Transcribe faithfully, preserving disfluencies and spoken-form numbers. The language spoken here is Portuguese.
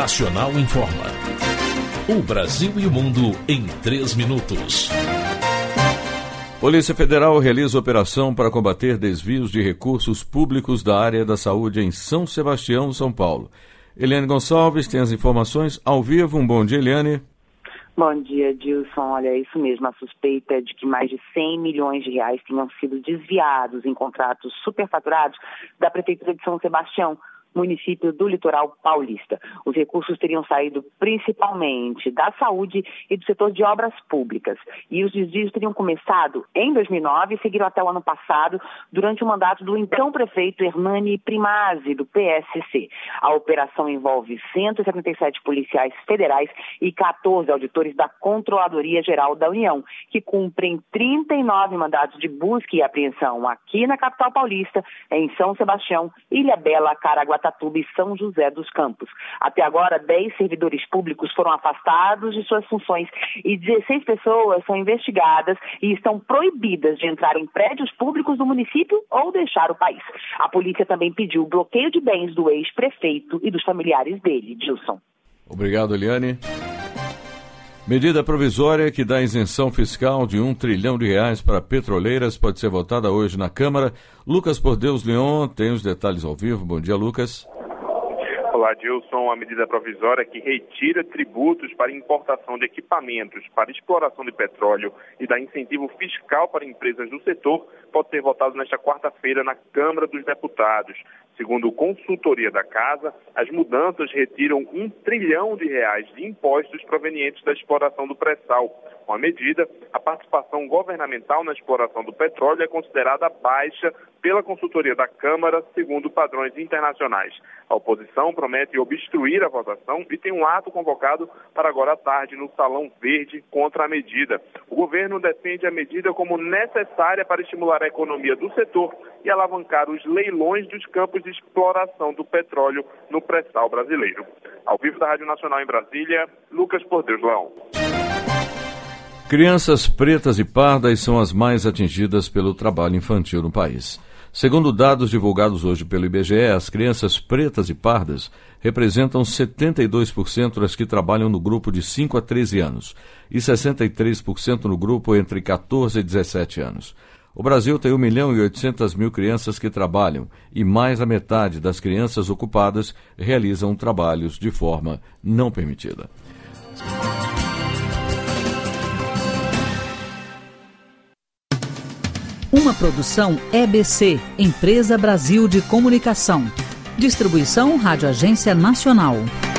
Nacional informa. O Brasil e o mundo em três minutos. Polícia Federal realiza operação para combater desvios de recursos públicos da área da saúde em São Sebastião, São Paulo. Eliane Gonçalves tem as informações ao vivo. Um bom dia, Eliane. Bom dia, Dilson. Olha, é isso mesmo. A suspeita é de que mais de cem milhões de reais tenham sido desviados em contratos superfaturados da Prefeitura de São Sebastião, município do litoral paulista. Os recursos teriam saído principalmente da saúde e do setor de obras públicas. E os desvios teriam começado em dois mil e nove e seguiram até o ano passado, durante o mandato do então prefeito Hernani Primazzi, do P S C. A operação envolve cento e setenta e sete policiais federais e quatorze auditores da Controladoria Geral da União, que cumprem trinta e nove mandados de busca e apreensão aqui na capital paulista, em São Sebastião, Ilhabela, Caraguatatuba e São José dos Campos. Até agora, dez servidores públicos foram afastados de suas funções e dezesseis pessoas são investigadas e estão proibidas de entrar em prédios públicos do município ou deixar o país. A polícia também pediu o bloqueio de bens do ex-prefeito e dos familiares dele. Dilson. Obrigado, Eliane. Medida provisória que dá isenção fiscal de um trilhão de reais para petroleiras pode ser votada hoje na Câmara. Lucas Por Deus Leon tem os detalhes ao vivo. Bom dia, Lucas. Olá, Dilson. A medida provisória que retira tributos para importação de equipamentos para exploração de petróleo e dá incentivo fiscal para empresas do setor pode ser votada nesta quarta-feira na Câmara dos Deputados. Segundo consultoria da Casa, as mudanças retiram um trilhão de reais de impostos provenientes da exploração do pré-sal. Com a medida, a participação governamental na exploração do petróleo é considerada baixa pela consultoria da Câmara, segundo padrões internacionais. A oposição promete obstruir a votação e tem um ato convocado para agora à tarde no Salão Verde contra a medida. O governo defende a medida como necessária para estimular a economia do setor e alavancar os leilões dos campos de exploração do petróleo no pré-sal brasileiro. Ao vivo da Rádio Nacional em Brasília, Lucas Por Deus Leão. Crianças pretas e pardas são as mais atingidas pelo trabalho infantil no país. Segundo dados divulgados hoje pelo I B G E, as crianças pretas e pardas representam setenta e dois por cento das que trabalham no grupo de cinco a treze anos e sessenta e três por cento no grupo entre quatorze e dezessete anos. O Brasil tem um milhão e oitocentas mil crianças que trabalham e mais da metade das crianças ocupadas realizam trabalhos de forma não permitida. Uma produção E B C, Empresa Brasil de Comunicação. Distribuição Rádio Agência Nacional.